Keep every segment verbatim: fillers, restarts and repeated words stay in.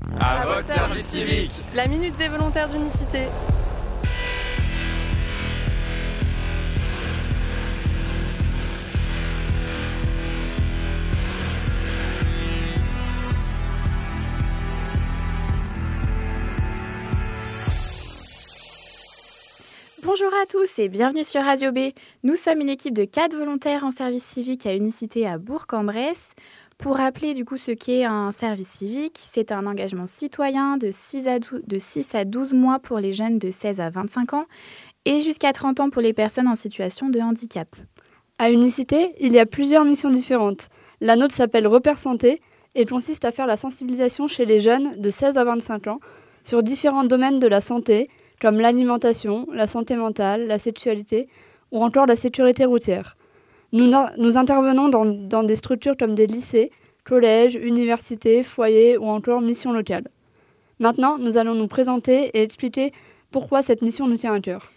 À votre service civique. La minute des volontaires d'unicité. Bonjour à tous et bienvenue sur Radio B. Nous sommes une équipe de quatre volontaires en service civique à Unicité à Bourg-en-Bresse. Pour rappeler du coup ce qu'est un service civique, c'est un engagement citoyen de six à douze mois pour les jeunes de seize à vingt-cinq ans et jusqu'à trente ans pour les personnes en situation de handicap. À Unicité, il y a plusieurs missions différentes. La nôtre s'appelle Repère Santé et consiste à faire la sensibilisation chez les jeunes de seize à vingt-cinq ans sur différents domaines de la santé, comme l'alimentation, la santé mentale, la sexualité ou encore la sécurité routière. Nous, nous intervenons dans, dans des structures comme des lycées, collèges, universités, foyers ou encore missions locales. Maintenant, nous allons nous présenter et expliquer pourquoi cette mission nous tient à cœur.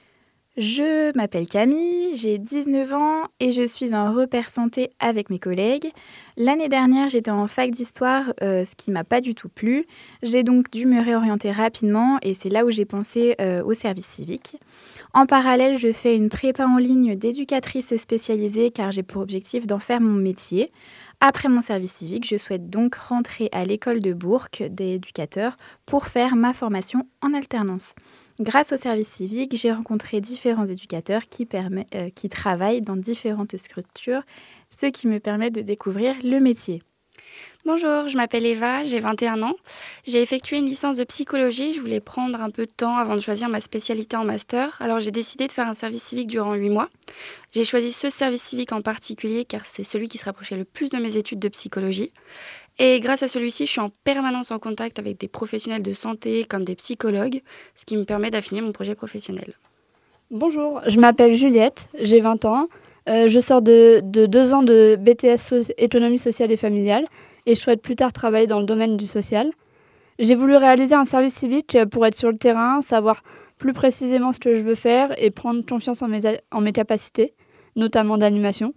Je m'appelle Camille, j'ai dix-neuf ans et je suis en repère santé avec mes collègues. L'année dernière, j'étais en fac d'histoire, euh, ce qui ne m'a pas du tout plu. J'ai donc dû me réorienter rapidement et c'est là où j'ai pensé euh, au service civique. En parallèle, je fais une prépa en ligne d'éducatrice spécialisée car j'ai pour objectif d'en faire mon métier. Après mon service civique, je souhaite donc rentrer à l'école de Bourg d'éducateurs pour faire ma formation en alternance. Grâce au service civique, j'ai rencontré différents éducateurs qui, permet, euh, qui travaillent dans différentes structures, ce qui me permet de découvrir le métier. Bonjour, je m'appelle Eva, j'ai vingt et un ans. J'ai effectué une licence de psychologie. Je voulais prendre un peu de temps avant de choisir ma spécialité en master. Alors j'ai décidé de faire un service civique durant huit mois. J'ai choisi ce service civique en particulier car c'est celui qui se rapprochait le plus de mes études de psychologie. Et grâce à celui-ci, je suis en permanence en contact avec des professionnels de santé comme des psychologues, ce qui me permet d'affiner mon projet professionnel. Bonjour, je m'appelle Juliette, j'ai vingt ans. Euh, je sors de, de deux ans de B T S so- économie sociale et familiale et je souhaite plus tard travailler dans le domaine du social. J'ai voulu réaliser un service civique pour être sur le terrain, savoir plus précisément ce que je veux faire et prendre confiance en mes, a- en mes capacités, notamment d'animation.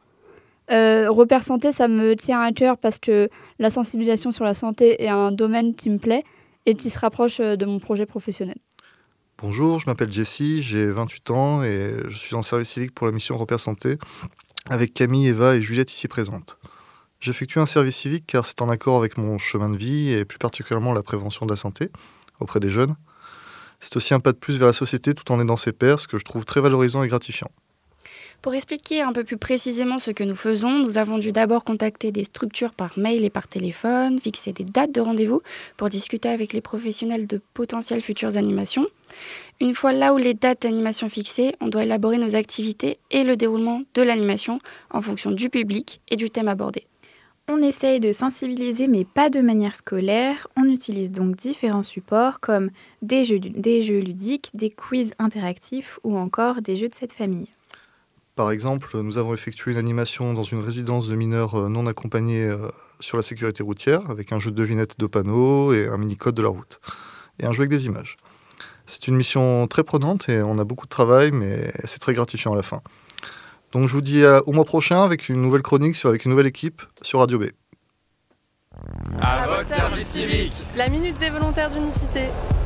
Euh, Repère Santé, ça me tient à cœur parce que la sensibilisation sur la santé est un domaine qui me plaît et qui se rapproche de mon projet professionnel. Bonjour, je m'appelle Jessie, j'ai vingt-huit ans et je suis en service civique pour la mission Repère Santé avec Camille, Eva et Juliette ici présentes. J'effectue un service civique car c'est en accord avec mon chemin de vie et plus particulièrement la prévention de la santé auprès des jeunes. C'est aussi un pas de plus vers la société tout en aidant ses pairs, ce que je trouve très valorisant et gratifiant. Pour expliquer un peu plus précisément ce que nous faisons, nous avons dû d'abord contacter des structures par mail et par téléphone, fixer des dates de rendez-vous pour discuter avec les professionnels de potentielles futures animations. Une fois là où les dates d'animation fixées, on doit élaborer nos activités et le déroulement de l'animation en fonction du public et du thème abordé. On essaye de sensibiliser mais pas de manière scolaire. On utilise donc différents supports comme des jeux, des jeux ludiques, des quiz interactifs ou encore des jeux de cette famille. Par exemple, nous avons effectué une animation dans une résidence de mineurs non accompagnés sur la sécurité routière avec un jeu de devinettes de panneaux et un mini-code de la route et un jeu avec des images. C'est une mission très prenante et on a beaucoup de travail, mais c'est très gratifiant à la fin. Donc je vous dis au mois prochain avec une nouvelle chronique sur, avec une nouvelle équipe sur Radio B. À votre service civique. La minute des volontaires d'unicité.